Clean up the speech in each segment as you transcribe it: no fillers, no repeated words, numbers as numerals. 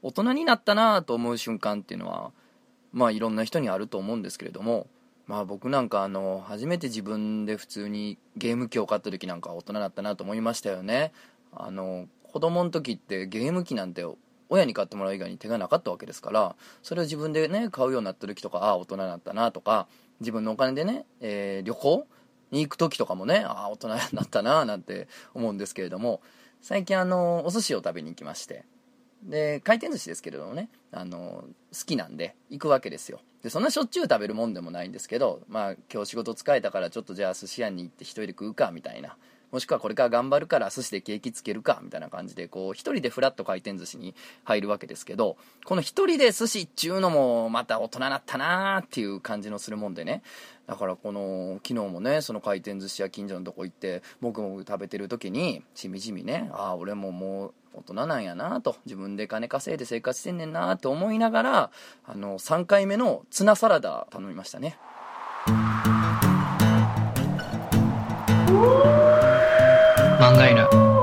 大人になったなと思う瞬間っていうのは、まあいろんな人にあると思うんですけれども、まあ僕なんか初めて自分で普通にゲーム機を買った時なんか大人だったなと思いましたよね。子供の時ってゲーム機なんて親に買ってもらう以外に手がなかったわけですから、それを自分でね買うようになった時とか、ああ大人だったなとか、自分のお金でね、旅行に行く時とかもね、ああ大人だったななんて思うんですけれども、最近お寿司を食べに行きまして、で回転寿司ですけれどもね、好きなんで行くわけですよ。でそんなしょっちゅう食べるもんでもないんですけど、まあ今日仕事疲れたからちょっとじゃあ寿司屋に行って一人で食うかみたいな、もしくはこれから頑張るから寿司で景気つけるかみたいな感じで、こう一人でフラッと回転寿司に入るわけですけど、この一人で寿司っちゅうのもまた大人だったなーっていう感じのするもんでね。だから昨日もね、その回転寿司屋近所のとこ行ってもぐもぐ食べてる時にしみじみね、ああ俺ももう大人なんやなと、自分で金稼いで生活してんねんなと思いながら、3回目のツナサラダ頼みましたね。 漫画犬。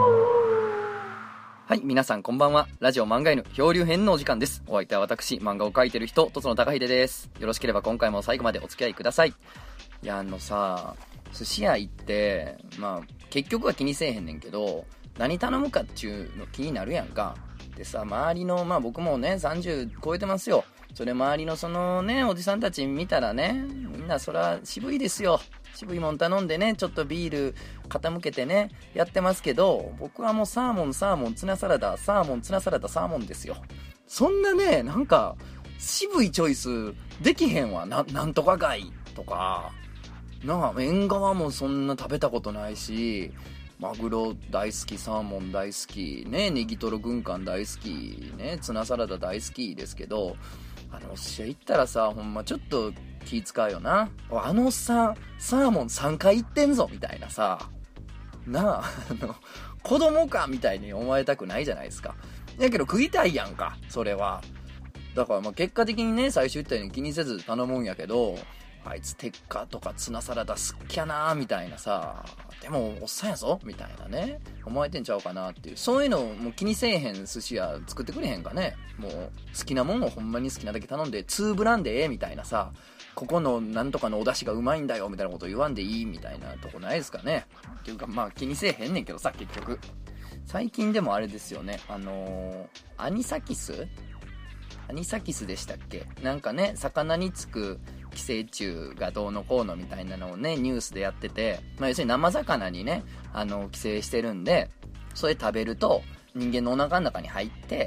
はい、皆さんこんばんは。ラジオ漫画犬漂流編のお時間です。お相手は私、漫画を描いてる人、とつの高秀です。よろしければ今回も最後までお付き合いください。いやさ、寿司屋行ってまあ結局は気にせえへんねんけど、何頼むかっちゅうの気になるやんか。でさ、周りの僕もね30超えてますよ。それ周りのそのねおじさんたち見たらね、みんなそら渋いですよ。渋いもん頼んでね、ちょっとビール傾けてねやってますけど、僕はもうサーモンツナサラダ、サーモンツナサラダサーモンですよ。そんなね、なんか渋いチョイスできへんわ。なんとか貝とかなあ、縁側もそんな食べたことないし、マグロ大好き、サーモン大好きね、ネギトロ軍艦大好きね、ツナサラダ大好きですけど、お寿司屋行ったらさ、ほんまちょっと気使うよな。サーモン3回行ってんぞみたいなさ、なあ、子供かみたいに思われたくないじゃないですか。だけど食いたいやんか、それは。だから結果的にね、最初言ったように気にせず頼むんやけど、あいつテッカとかツナサラダ好きやなみたいなさ、でもおっさんやぞみたいなね、思われてんちゃうかなっていう、そういうのもう気にせえへん寿司屋作ってくれへんかね。もう好きなもんをほんまに好きなだけ頼んで2ブランでみたいなさ、ここのなんとかのお出汁がうまいんだよみたいなこと言わんでいいみたいなとこないですかね。っていうか気にせえへんねんけどさ、結局最近でもあれですよね、アニサキスでしたっけ、なんかね、魚につく寄生虫がどうのこうのみたいなのをねニュースでやってて、要するに生魚にね寄生してるんで、それ食べると人間のお腹の中に入って、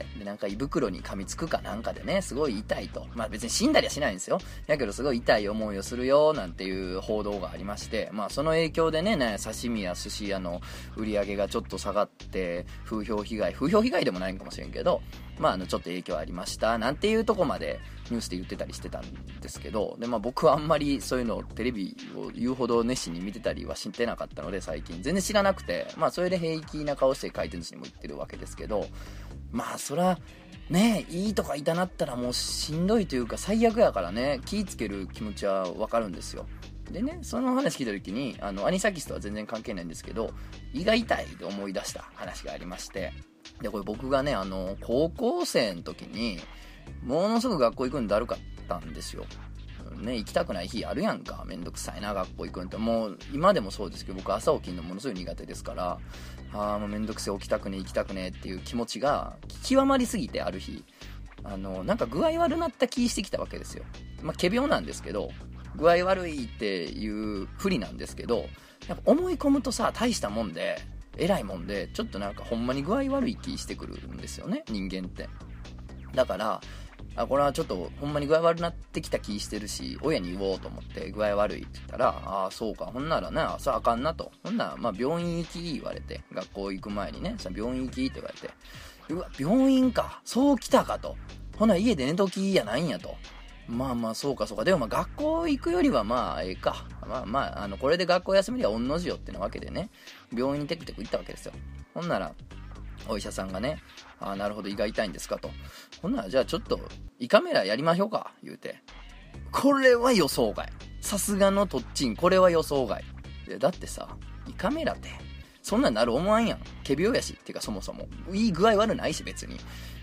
でなんか胃袋に噛みつくかなんかでね、すごい痛いと。別に死んだりはしないんですよ。だけどすごい痛い思いをするよなんていう報道がありまして、その影響でね、刺身や寿司屋の売り上げがちょっと下がって、風評被害でもないかもしれんけど、ちょっと影響ありましたなんていうとこまでニュースで言ってたりしてたんですけど、で僕はあんまりそういうのテレビを言うほど熱心に見てたりはしてなかったので、最近全然知らなくて、それで平気な顔して回転寿司にも行ってるわけですけど、そらね、いいとか痛なったらもうしんどいというか最悪やからね、気ぃつける気持ちはわかるんですよ。でね、その話聞いた時にアニサキスとは全然関係ないんですけど、胃が痛いで思い出した話がありまして、でこれ僕がね高校生の時にものすごく学校行くのだるかったんですよね。行きたくない日あるやんか、めんどくさいな学校行くんって。もう今でもそうですけど、僕朝起きるのものすごい苦手ですから、もうめんどくせえ、起きたくねえ行きたくねえっていう気持ちが極まりすぎて、ある日なんか具合悪なった気してきたわけですよ。仮病なんですけど、具合悪いっていう不利なんですけど、やっぱ思い込むとさ、大したもんで偉いもんで、ちょっとなんかほんまに具合悪い気してくるんですよね、人間って。だからこれはちょっとほんまに具合悪なってきた気してるし、親に言おうと思って具合悪いって言ったら、そうか、ほんならな、それあかんなと。ほんなら病院行き言われて、学校行く前にね、病院行きって言われて、うわ病院か、そうきたかと。ほな家で寝ときやないんやと。そうかでも学校行くよりはええか、これで学校休みりゃ御の字よってなわけでね、病院にテクテク行ったわけですよ。ほんならお医者さんがね、なるほど胃が痛いんですかと。ほんならじゃあちょっと胃カメラやりましょうか言うて、これは予想外、さすがのとっちん、これは予想外で、だってさ胃カメラってそんなんなる思わんやん、仮病やし。っていうかそもそも胃具合悪ないし別に。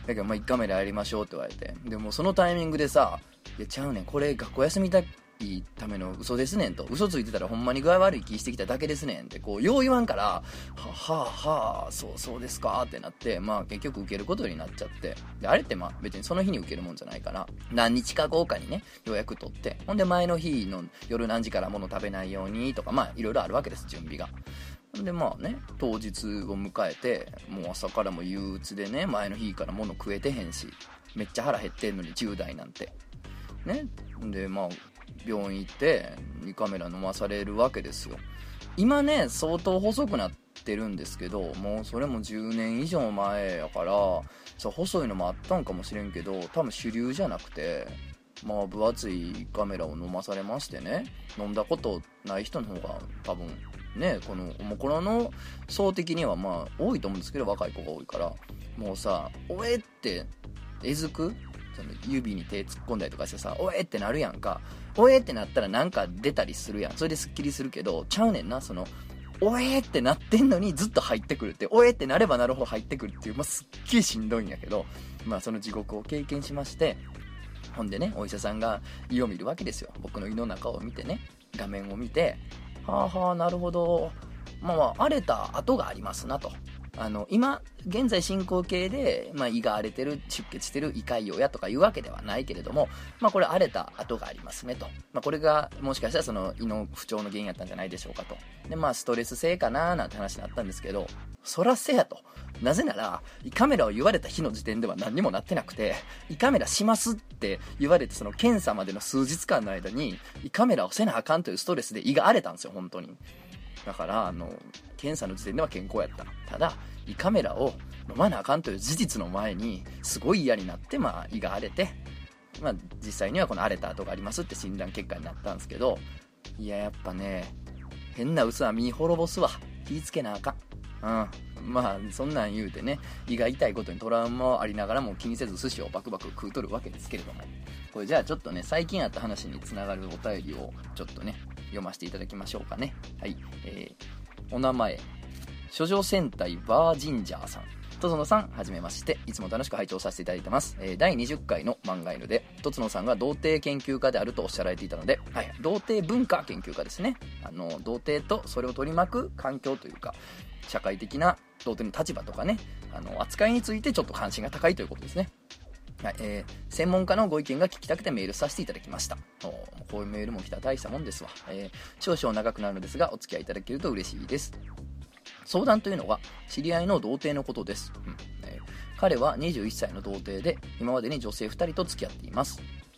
だけどまあ1カメラやりましょうって言われて、でもそのタイミングでさ、いやちゃうねん、これ学校休みたいための嘘ですねんと、嘘ついてたらほんまに具合悪い気してきただけですねんってこうよう言わんから、はあそうですかってなって、まあ結局受けることになっちゃって、であれってまあ別にその日に受けるもんじゃないから、何日か後かにね予約取って、ほんで前の日の夜何時から物食べないようにとか、まあいろいろあるわけです、準備が。でまあね、当日を迎えて、もう朝からも憂鬱でね、前の日から物食えてへんし、めっちゃ腹減ってんのに10代なんてね。でまあ病院行って胃カメラ飲まされるわけですよ。今ね相当細くなってるんですけど、もうそれも10年以上前やから、そう細いのもあったんかもしれんけど、多分主流じゃなくて、まあ分厚い胃カメラを飲まされましてね、飲んだことない人の方が多分ね、このおもころの層的にはまあ多いと思うんですけど、若い子が多いから、もうさ、おえってえずく、その指に手突っ込んだりとかしてさ、おえってなるやんか。おえってなったらなんか出たりするやん。それですっきりするけど、ちゃうねんな、そのおえってなってんのにずっと入ってくるって、おえってなればなるほど入ってくるっていう、まあ、すっげえしんどいんやけど、まあその地獄を経験しまして、ほんでね、お医者さんが胃を見るわけですよ。僕の胃の中を見てね、画面を見て、はあはあ、なるほど、まあ荒れた跡がありますなと。今現在進行形で、まあ、胃が荒れてる、出血してる、胃潰瘍やとかいうわけではないけれども、まあこれ荒れた跡がありますねと、まあ、これがもしかしたらその胃の不調の原因やったんじゃないでしょうかと。でまあストレス性かなーなんて話になったんですけど、そらせやと。なぜなら胃カメラを言われた日の時点では何にもなってなくて、胃カメラしますって言われてその検査までの数日間の間に胃カメラをせなあかんというストレスで胃が荒れたんですよ、本当に。だから検査の時点では健康やった。ただ胃カメラを飲まなあかんという事実の前にすごい嫌になって、まあ胃が荒れて、まあ実際にはこの荒れた跡がありますって診断結果になったんですけど、いややっぱね、変な嘘は身滅ぼすわ。気ぃつけなあかん。まあそんなん言うてね、胃が痛いことにトラウマありながらも気にせず寿司をバクバク食うとるわけですけれども、これじゃあちょっとね、最近あった話につながるお便りをちょっとね読ませていただきましょうかね。はい、お名前処女戦隊バージンジャーさん。とつのさん、はじめまして。いつも楽しく拝聴させていただいてます。第20回の漫画犬でとつのさんが童貞研究家であるとおっしゃられていたので、はい、童貞文化研究家ですね。童貞とそれを取り巻く環境というか、社会的な童貞の立場とかね、扱いについてちょっと関心が高いということですね。はい、専門家のご意見が聞きたくてメールさせていただきました。こういうメールも来たら大したもんですわ。少々長くなるのですがお付き合いいただけると嬉しいです。相談というのは知り合いの童貞のことです。彼は21歳の童貞で、今までに女性2人と付き合っています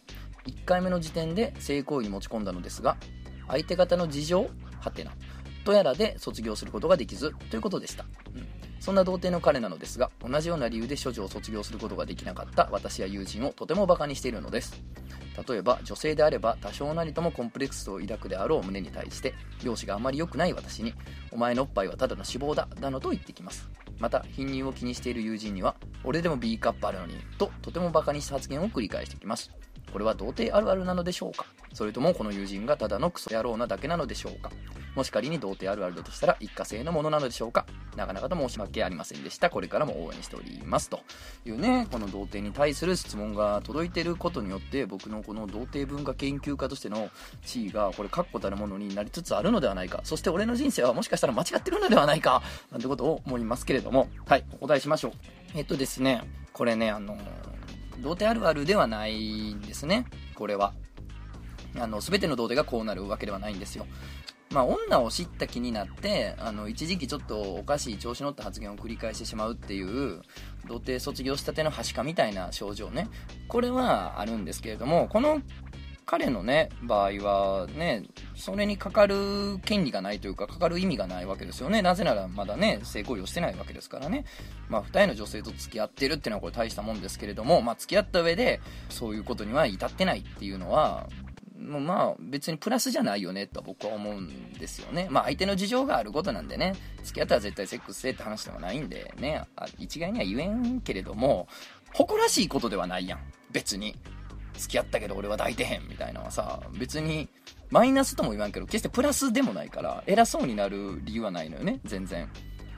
。1回目の時点で性行為に持ち込んだのですが、相手方の事情はてなとやらで卒業することができずということでした。そんな童貞の彼なのですが、同じような理由で処女を卒業することができなかった私や友人をとてもバカにしているのです。例えば女性であれば多少なりともコンプレックスを抱くであろう胸に対して、容姿があまり良くない私に、お前のおっぱいはただの脂肪だなどと言ってきます。また貧乳を気にしている友人には、俺でも B カップあるのにととてもバカにした発言を繰り返してきます。これは童貞あるあるなのでしょうか、それともこの友人がただのクソ野郎なだけなのでしょうか。もし仮に童貞あるあるだとしたら一過性のものなのでしょうか。なかなかと申し訳ありませんでした。これからも応援しておりますというね、この童貞に対する質問が届いていることによって、僕のこの童貞文化研究家としての地位がこれ確固たるものになりつつあるのではないか、そして俺の人生はもしかしたら間違ってるのではないかなんてことを思いますけれども、はい、お答えしましょう。ですね、これね、童貞あるあるではないんですね。これは全ての童貞がこうなるわけではないんですよ。女を知った気になって一時期ちょっとおかしい調子乗った発言を繰り返してしまうっていう童貞卒業したてのはしかみたいな症状ね、これはあるんですけれども、この彼のね場合はね、それにかかる権利がないというか、かかる意味がないわけですよね。なぜならまだね性行為をしてないわけですからね。二重の女性と付き合ってるっていうのはこれ大したもんですけれども、付き合った上でそういうことには至ってないっていうのは別にプラスじゃないよねと僕は思うんですよね。相手の事情があることなんでね、付き合ったら絶対セックスせえって話ではないんでね、一概には言えんけれども、誇らしいことではないやん別に。付き合ったけど俺は抱いてへんみたいなのはさ、別にマイナスとも言わんけど決してプラスでもないから、偉そうになる理由はないのよね全然。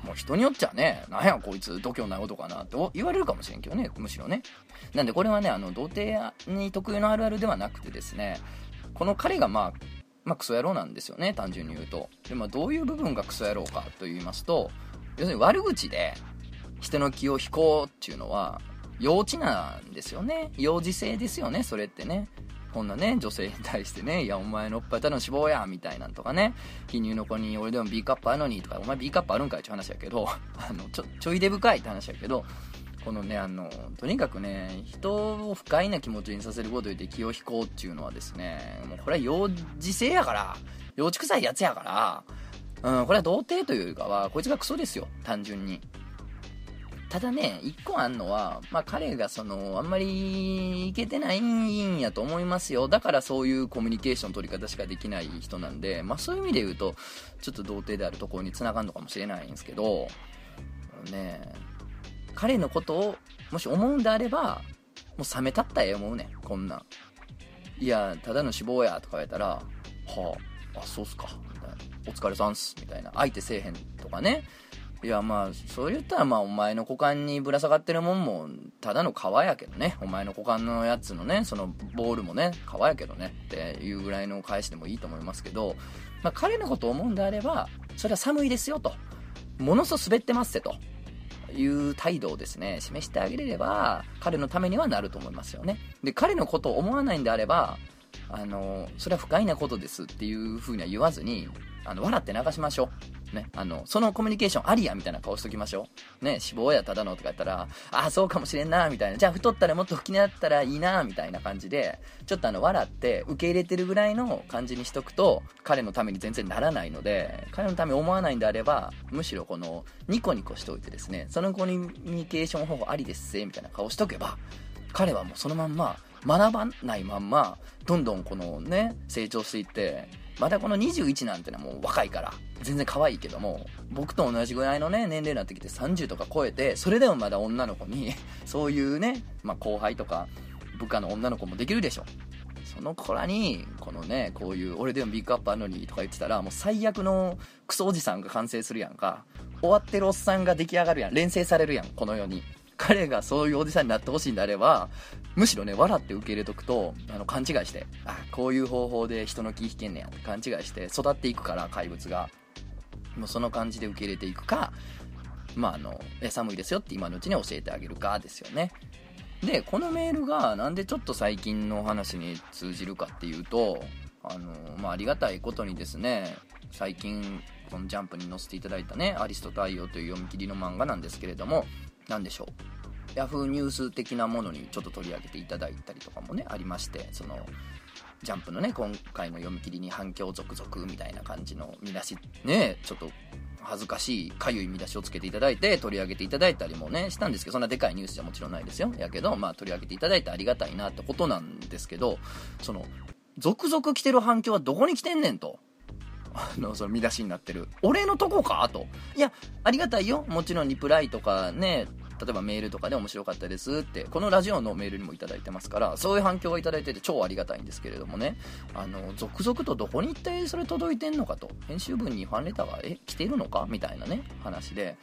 もう人によっちゃね、なんやこいつ度胸ない男かなって言われるかもしれんけどね、むしろね。なんでこれはね、童貞に特有のあるあるではなくてですね、この彼がまあクソ野郎なんですよね、単純に言うと。で、どういう部分がクソ野郎かと言いますと、要するに悪口で人の気を引こうっていうのは幼稚なんですよね。幼児性ですよね、それってね。こんなね、女性に対してね、いやお前のおっぱいただの脂肪やみたいなんとかね、貧乳の子に俺でも B カップあるのにとか、お前 B カップあるんかいって話やけどちょいで深いって話やけど、このね、とにかくね、人を不快な気持ちにさせることで気を引こうっていうのはですね、もうこれは幼児性やから、幼稚臭いやつやから、これは童貞というよりかはこいつがクソですよ、単純に。ただね、一個あんのは、彼があんまりいけてないんやと思いますよ。だからそういうコミュニケーション取り方しかできない人なんで、そういう意味で言うとちょっと童貞であるところに繋がるのかもしれないんですけどね、彼のことをもし思うんであれば、もう冷めたったら思うねん、こんなん。いやただの脂肪やとか言われたら、はあそうっすかみたいな、お疲れさんっすみたいな、相手せえへんとかね。いやそう言ったらお前の股間にぶら下がってるもんもただの皮やけどね、お前の股間のやつのね、そのボールもね皮やけどねっていうぐらいの返しでもいいと思いますけど、彼のことを思うんであれば、それは寒いですよと、ものすごく滑ってますせという態度をですね示してあげれれば、彼のためにはなると思いますよね。で、彼のことを思わないんであれば、それは不快なことですっていう風には言わずに、笑って流しましょうね。そのコミュニケーションありやみたいな顔しときましょうね。脂肪やただのとか言ったら、そうかもしれんなみたいな、じゃあ太ったらもっと好きになったらいいなみたいな感じで、ちょっと笑って受け入れてるぐらいの感じにしとくと、彼のために全然ならないので、彼のために思わないんであれば、むしろこのニコニコしておいてですね、そのコミュニケーション方法ありですぜみたいな顔しとけば、彼はもうそのまんま学ばないまんまどんどんこのね成長していって、またこの21なんてのはもう若いから全然可愛いけども、僕と同じぐらいのね年齢になってきて30とか超えて、それでもまだ女の子にそういうね、後輩とか部下の女の子もできるでしょ。その子らにこのね、こういう俺でもビッグアップあるのにとか言ってたら、もう最悪のクソおじさんが完成するやんか。終わってるおっさんが出来上がるやん、連成されるやん、この世に。彼がそういうおじさんになってほしいんであれば、むしろね笑って受け入れとくと、勘違いして、こういう方法で人の気引けんねやって勘違いして育っていくから、怪物がもうその感じで受け入れていくか、寒いですよって今のうちに教えてあげるかですよね。で、このメールがなんでちょっと最近の話に通じるかっていうと、ありがたいことにですね、最近このジャンプに載せていただいたね、アリスと太陽という読み切りの漫画なんですけれども、なんでしょう、ヤフーニュース的なものにちょっと取り上げていただいたりとかもねありまして、そのジャンプのね今回の読み切りに反響続々みたいな感じの見出しね、ちょっと恥ずかしいかゆい見出しをつけていただいて取り上げていただいたりもねしたんですけど、そんなでかいニュースじゃもちろんないですよ。やけど取り上げていただいてありがたいなってことなんですけど、その続々来てる反響はどこに来てんねんと、その見出しになってる俺のとこかと。いやありがたいよ、もちろんリプライとかね、例えばメールとかで面白かったですってこのラジオのメールにもいただいてますから、そういう反響をいただいてて超ありがたいんですけれどもね、続々とどこに一体それ届いてんのかと、編集部にファンレターが来てるのかみたいなね話で、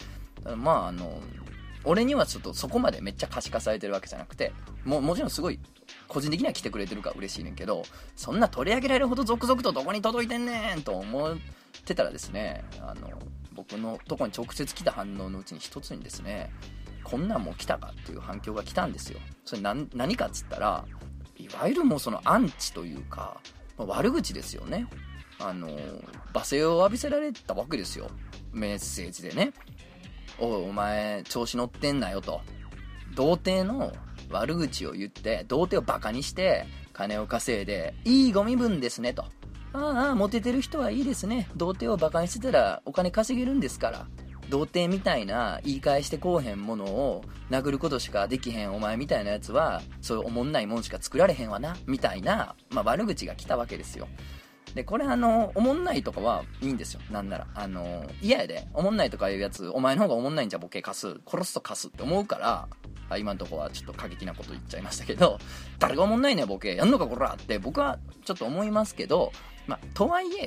俺にはちょっとそこまでめっちゃ可視化されてるわけじゃなくて、もちろんすごい個人的には来てくれてるから嬉しいねんけど、そんな取り上げられるほど続々とどこに届いてんねんと思ってたらですね、僕のとこに直接来た反応のうちに一つにですね、こんなんも来たかっていう反響が来たんですよ。それ何かっつったら、いわゆるもうそのアンチというか、悪口ですよね。罵声を浴びせられたわけですよ、メッセージでね。お前調子乗ってんなよと、童貞の悪口を言って童貞をバカにして金を稼いでいいご身分ですねと、モテてる人はいいですね、童貞をバカにしてたらお金稼げるんですから、童貞みたいな言い返してこうへんものを殴ることしかできへんお前みたいなやつはそういうおもんないもんしか作られへんわなみたいな、悪口が来たわけですよ。でこれおもんないとかはいいんですよ。なんなら嫌やで、おもんないとかいうやつ、お前の方がおもんないんじゃボケ貸す、殺すと貸すって思うから、今のところはちょっと過激なこと言っちゃいましたけど、誰がおもんないねボケやんのかこらって僕はちょっと思いますけど、とはいえ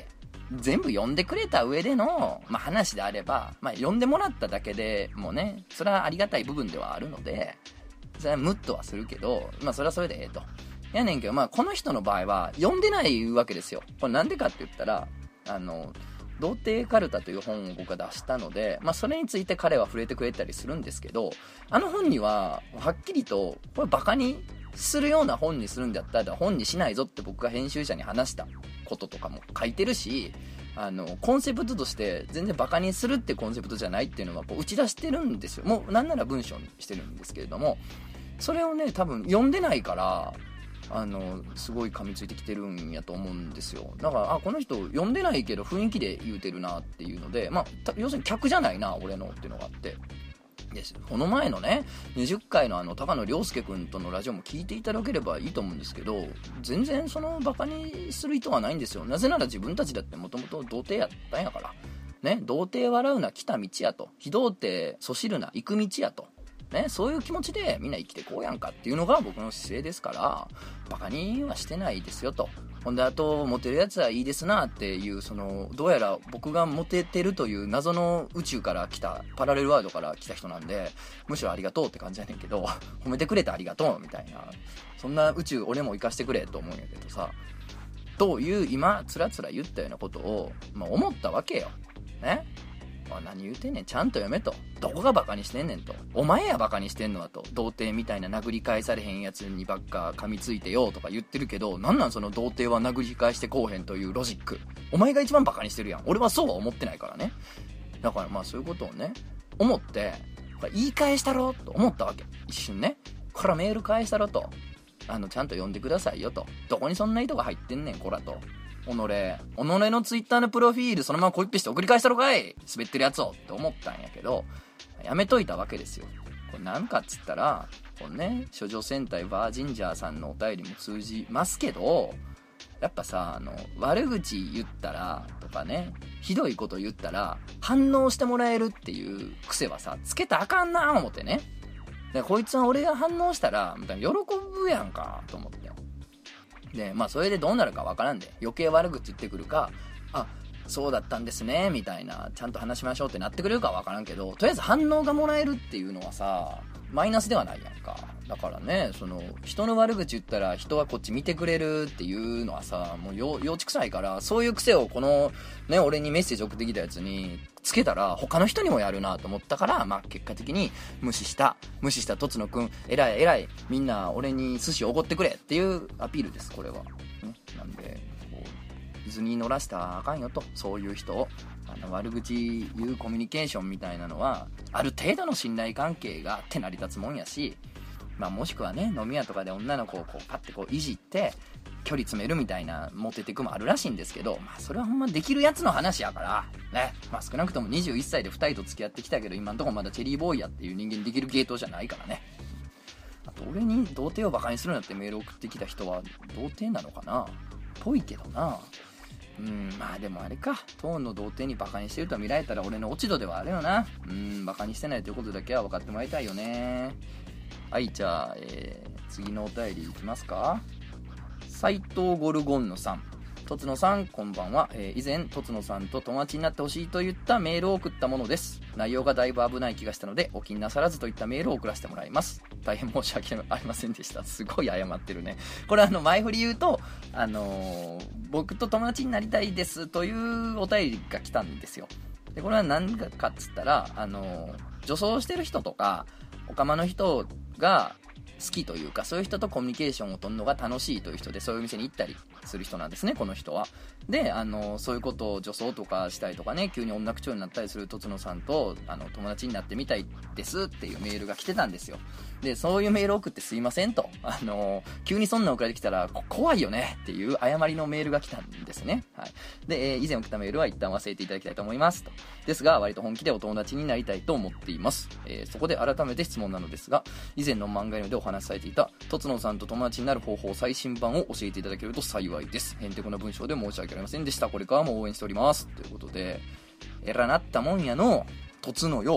全部読んでくれた上での、話であれば、読んでもらっただけでもね、それはありがたい部分ではあるので、それはムッとはするけど、それはそれでええと。やねんけど、この人の場合は読んでないわけですよ。これなんでかって言ったら、童貞カルタという本を僕が出したので、それについて彼は触れてくれたりするんですけど、あの本にははっきりとこれバカにするような本にするんだったら本にしないぞって僕が編集者に話したこととかも書いてるし、コンセプトとして全然バカにするってコンセプトじゃないっていうのはこう打ち出してるんですよ。もうなんなら文章にしてるんですけれども、それをね多分読んでないからすごい噛みついてきてるんやと思うんですよ。だからこの人読んでないけど雰囲気で言うてるなっていうので、要するに客じゃないな俺のっていうのがあって、ですこの前のね20回の高野良介君とのラジオも聞いていただければいいと思うんですけど、全然そのバカにする意図はないんですよ。なぜなら自分たちだってもともと童貞やったんやからね。童貞笑うな来た道やと、非童貞そしるな行く道やとね、そういう気持ちでみんな生きてこうやんかっていうのが僕の姿勢ですから、バカにはしてないですよと。ほんでモテるやつはいいですなっていう、どうやら僕がモテてるという謎の宇宙から来たパラレルワールドから来た人なんで、むしろありがとうって感じやねんけど、褒めてくれてありがとうみたいな、そんな宇宙俺も生かしてくれと思うんやけどさ、という今つらつら言ったようなことを、思ったわけよね。何言うてんねん、ちゃんと読めと。どこがバカにしてんねんと。お前やバカにしてんのはと。童貞みたいな殴り返されへんやつにばっか噛みついてよとか言ってるけど、なんその童貞は殴り返してこうへんというロジック。お前が一番バカにしてるやん。俺はそうは思ってないからね。だからそういうことをね思って、言い返したろと思ったわけ。一瞬ね、こらメール返したろと、ちゃんと読んでくださいよと。どこにそんな意図が入ってんねんこらと。己のツイッターのプロフィールそのままコピペして送り返したろかい、滑ってるやつをって思ったんやけど、やめといたわけですよ。これなんかっつったら、このね処女戦隊バージンジャーさんのお便りも通じますけど、やっぱさ悪口言ったらとかね、ひどいこと言ったら反応してもらえるっていう癖はさつけたらあかんな思ってね。でこいつは俺が反応したら喜ぶやんかと思って、でそれでどうなるかわからんで、余計悪口言ってくるか、そうだったんですねみたいな、ちゃんと話しましょうってなってくれるかわからんけど、とりあえず反応がもらえるっていうのはさマイナスではないやんか。だからね、人の悪口言ったら人はこっち見てくれるっていうのはさ、もう幼稚臭いから、そういう癖をこのね俺にメッセージ送ってきたやつにつけたら他の人にもやるなと思ったから、結果的に無視したとつのくん偉い、みんな俺に寿司おごってくれっていうアピールですこれは、ね、なんで図に乗らしたらあかんよと。そういう人を悪口言うコミュニケーションみたいなのはある程度の信頼関係があって成り立つもんやし、もしくはね飲み屋とかで女の子をパッていじって距離詰めるみたいなモテテクもあるらしいんですけど、それはほんまできるやつの話やからね。少なくとも21歳で2人と付き合ってきたけど、今んとこまだチェリーボーイやっていう人間できる系統じゃないからね。あと俺に童貞をバカにするなってメール送ってきた人は童貞なのかな、ぽいけどな。でもあれか、トーンの童貞にバカにしてると見られたら俺の落ち度ではあるよな。バカにしてないということだけは分かってもらいたいよね。はい、じゃあ、次のお便りいきますか。斉藤ゴルゴンノさん、とつのさんこんばんは。以前とつのさんと友達になってほしいと言ったメールを送ったものです。内容がだいぶ危ない気がしたのでお気になさらずといったメールを送らせてもらいます。大変申し訳ありませんでした。すごい謝ってるね。これ前振り言うと僕と友達になりたいですというお便りが来たんですよ。でこれは何かっつったら女装してる人とかオカマの人が好きというか、そういう人とコミュニケーションを取るのが楽しいという人で、そういう店に行ったりする人なんですねこの人は。でそういうことを女装とかしたりとかね、急に女口調になったりするとつのさんと友達になってみたいですっていうメールが来てたんですよ。でそういうメールを送ってすいませんと、急にそんな送られてきたら怖いよねっていう誤りのメールが来たんですね。はい。で、以前送ったメールは一旦忘れていただきたいと思いますと。ですが割と本気でお友達になりたいと思っています。そこで改めて質問なのですが、以前の漫画読でお話しされていたとつのさんと友達になる方法最新版を教えていただけると幸いです。へんてこな文章で申し訳ありませんでした。これからも応援しておりますということで、えらなったもんやのとつのよ。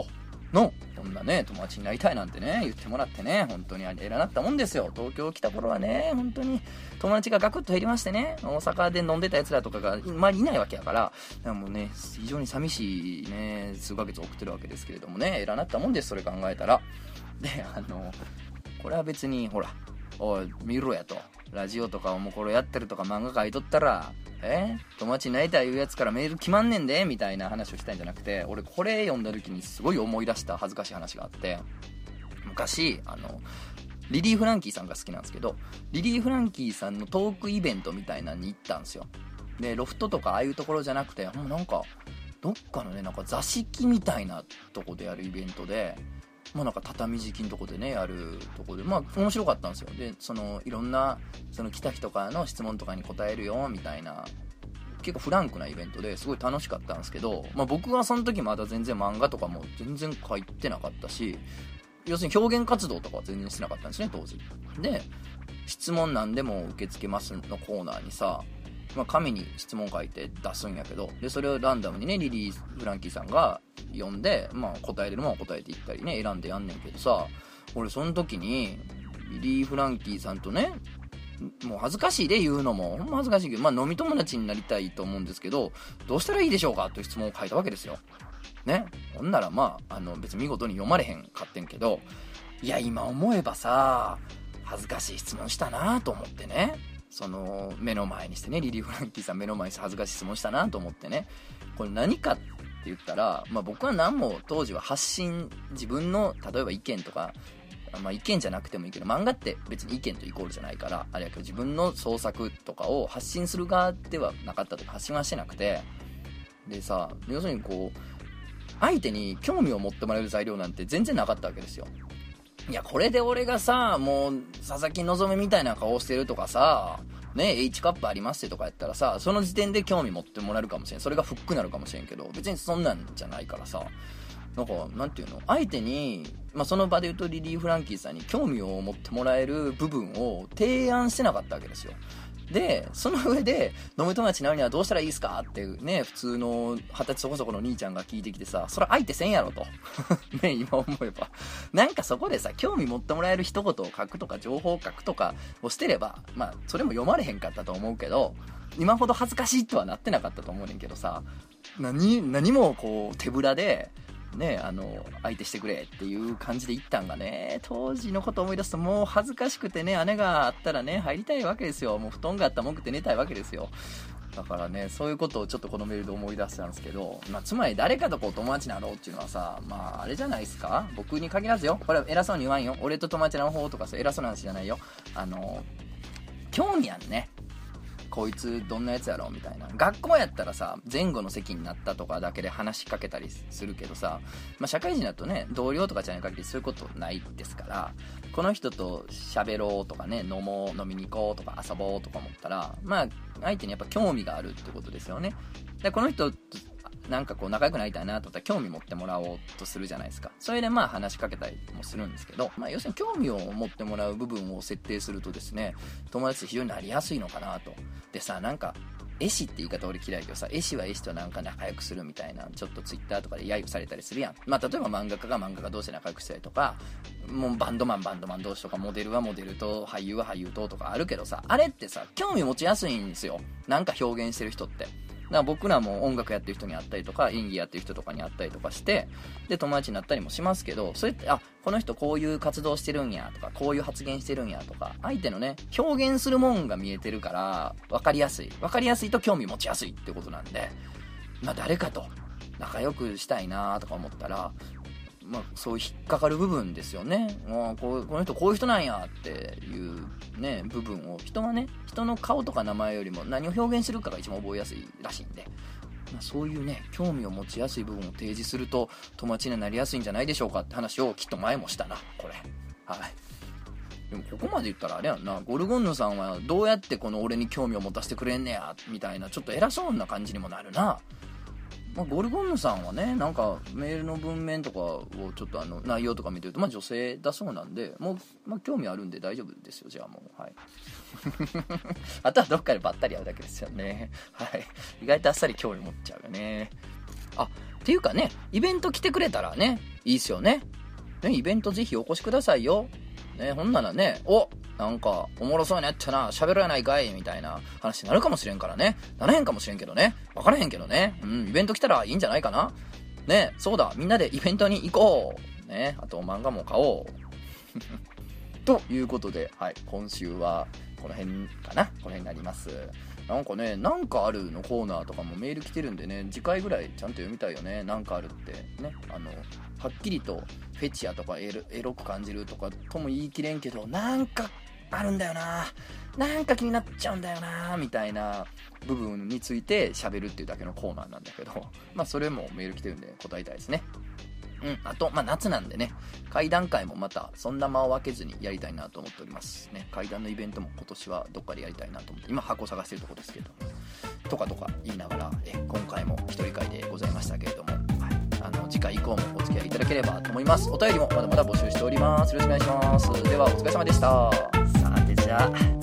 のこんなね友達になりたいなんてね言ってもらってね、本当に偉なったもんですよ。東京来た頃はね本当に友達がガクッと減りましてね、大阪で飲んでたやつらとかが周りいないわけやから、もうね非常に寂しいね数ヶ月送ってるわけですけれどもね、偉なったもんです、それ考えたら。でこれは別にほらおい見ろやと、ラジオとかおもころやってるとか漫画書いとったら友達になりたいいうやつからメール決まんねんでみたいな話をしたいんじゃなくて、俺これ読んだ時にすごい思い出した恥ずかしい話があって、昔リリー・フランキーさんが好きなんですけど、リリー・フランキーさんのトークイベントみたいなのに行ったんですよ。でロフトとかああいうところじゃなくて、もうなんかどっかのねなんか座敷みたいなとこでやるイベントで、もうなんか畳敷きのとこでねやるとこで、まあ面白かったんですよ。でいろんな来た人からの質問とかに答えるよみたいな、結構フランクなイベントですごい楽しかったんですけど、僕はその時まだ全然漫画とかも全然書いてなかったし、要するに表現活動とかは全然してなかったんですね当時で。質問何でも受け付けますのコーナーにさ、紙に質問書いて出すんやけど、でそれをランダムにねリリー・フランキーさんが読んで、答えれるもんは答えていったりね選んでやんねんけどさ、俺その時にリリー・フランキーさんとね、もう恥ずかしいで言うのもほんま恥ずかしいけど、飲み友達になりたいと思うんですけどどうしたらいいでしょうかという質問を書いたわけですよね。ほんなら別に見事に読まれへんかってんけど、いや今思えばさ恥ずかしい質問したなと思ってね、目の前にしてねリリー・フランキーさん目の前にして恥ずかしい質問したなと思ってね、これ何かって言ったら、僕は何も当時は自分の例えば意見とか、意見じゃなくてもいいけど、漫画って別に意見とイコールじゃないからあれやけど、自分の創作とかを発信する側ではなかったとか発信はしてなくて、でさ要するに相手に興味を持ってもらえる材料なんて全然なかったわけですよ。いやこれで俺がさもう佐々木希みたいな顔してるとかさね H カップありますってとかやったらさ、その時点で興味持ってもらえるかもしれん、それがフックになるかもしれんけど、別にそんなんじゃないからさ、なんていうの、相手に、その場で言うとリリー・フランキーさんに興味を持ってもらえる部分を提案してなかったわけですよ。でその上で飲み友達になるにはどうしたらいいですかっていうね、普通の20歳そこそこの兄ちゃんが聞いてきてさ、それ相手せんやろとね、今思えばなんかそこでさ興味持ってもらえる一言を書くとか情報を書くとかをしてればそれも読まれへんかったと思うけど、今ほど恥ずかしいとはなってなかったと思うねんけどさ、何も手ぶらでね、相手してくれっていう感じで行ったんがね、当時のこと思い出すともう恥ずかしくてね、姉があったらね入りたいわけですよ。もう布団があったら文句って寝たいわけですよ。だからねそういうことをちょっとこのメールで思い出したんですけど、つまり誰かと友達になろうっていうのはさ、あれじゃないですか、僕に限らずよ、これは偉そうに言わんよ、俺と友達の方とかそう偉そうな話じゃないよ、興味あんね、こいつどんなやつやろみたいな。学校やったらさ前後の席になったとかだけで話しかけたりするけどさ、社会人だとね同僚とかじゃない限りそういうことないですから、この人と喋ろうとかね、飲みに行こうとか遊ぼうとか思ったら相手にやっぱ興味があるってことですよね。でこの人となんか仲良くなりたいなと思ったら興味持ってもらおうとするじゃないですか。それで話しかけたりもするんですけど、要するに興味を持ってもらう部分を設定するとですね、友達って非常になりやすいのかなと。でさ、絵師って言い方俺嫌いけどさ、絵師は絵師と仲良くするみたいな、ちょっとツイッターとかで揶揄されたりするやん。例えば漫画家が漫画家同士で仲良くしたりとか、もうバンドマン同士とか、モデルはモデルと俳優は俳優ととかあるけどさ、あれってさ興味持ちやすいんですよ、表現してる人って。だから僕らも音楽やってる人に会ったりとか演技やってる人とかに会ったりとかしてで友達になったりもしますけど、それってこの人こういう活動してるんやとかこういう発言してるんやとか、相手のね表現するもんが見えてるから分かりやすいと興味持ちやすいってことなんで、誰かと仲良くしたいなとか思ったらそういう引っかかる部分ですよね。この人こういう人なんやっていうね部分を、人の顔とか名前よりも何を表現してるかが一番覚えやすいらしいんで、そういうね興味を持ちやすい部分を提示すると友達になりやすいんじゃないでしょうかって話をきっと前もしたなこれ。でもここまで言ったらあれやんな、ゴルゴンヌさんはどうやってこの俺に興味を持たせてくれんねやみたいな、ちょっと偉そうな感じにもなるな。ゴルゴンヌさんはねメールの文面とかをちょっと内容とか見てると女性だそうなんで、もう興味あるんで大丈夫ですよ。じゃあもうはいあとはどっかでばったり会うだけですよね。意外とあっさり興味持っちゃうよね。っていうかね、イベント来てくれたらねいいっすよね。ね、イベントぜひお越しくださいよ。ね、ほんならね、なんかおもろそうになっちゃな、喋るやないかいみたいな話になるかもしれんからね。ならへんかもしれんけどね。わからへんけどね。イベント来たらいいんじゃないかな。ね、そうだ、みんなでイベントに行こう。ね、あと漫画も買おう。ということで、はい、今週はこの辺かな。この辺になります。なんかね、なんかあるのコーナーとかもメール来てるんでね、次回ぐらいちゃんと読みたいよね。なんかあるってね、はっきりとフェチやとかエロく感じるとかとも言い切れんけど、なんかあるんだよな、なんか気になっちゃうんだよなみたいな部分について喋るっていうだけのコーナーなんだけど、まあそれもメール来てるんで答えたいですね。あと、夏なんでね、怪談会もまたそんな間を空けずにやりたいなと思っておりますね。怪談のイベントも今年はどっかでやりたいなと思って、今箱探してるところですけど、とか言いながら、今回も一人会でございましたけれども、次回以降もお付き合いいただければと思います。お便りもまだまだ募集しております。よろしくお願いします。ではお疲れ様でした。さてじゃあ